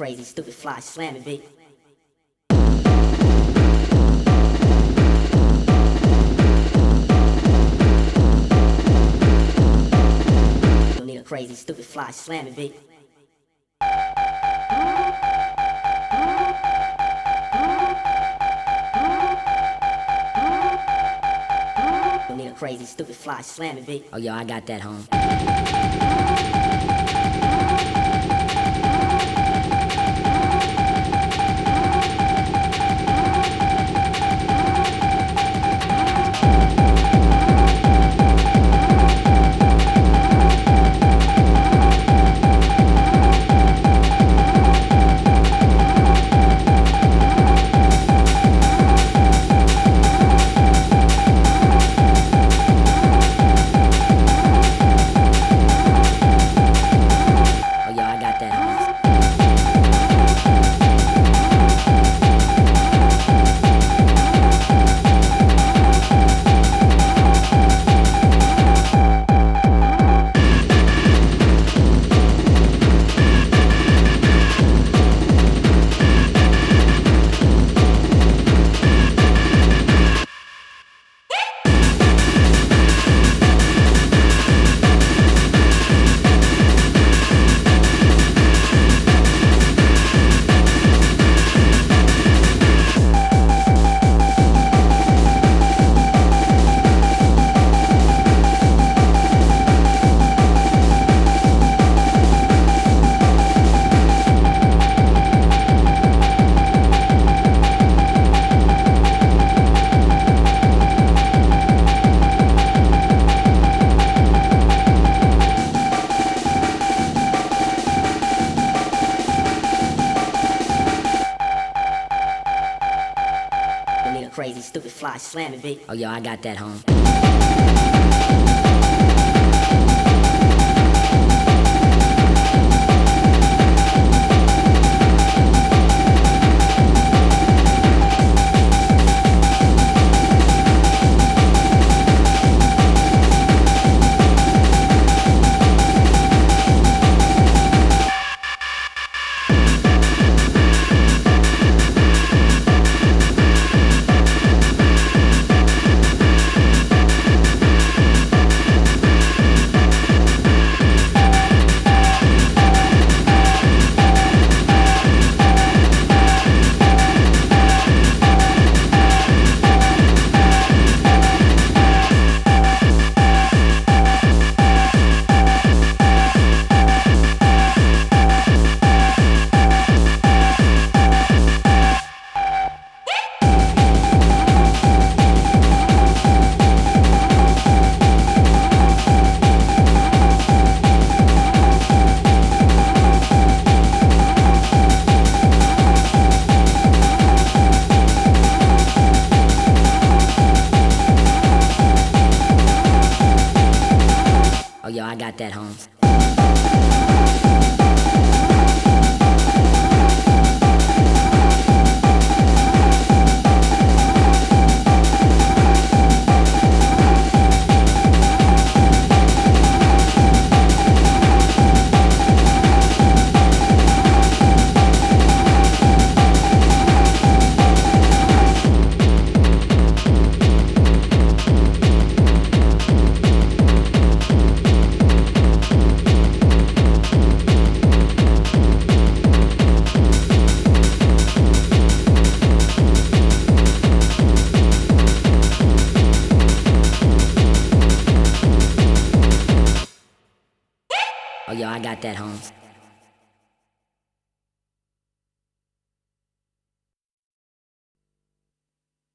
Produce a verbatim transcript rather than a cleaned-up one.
crazy, stupid, fly, slamming beat. Don't need a crazy, stupid, fly, slamming beat. Don't need a crazy, stupid, fly, slamming beat. Oh, yo, I got that, home. Crazy, stupid, fly, slamming beat. Oh, yo, I got that, home. Oh, yo, I got that, Holmes. Oh, yo, I got that, Holmes.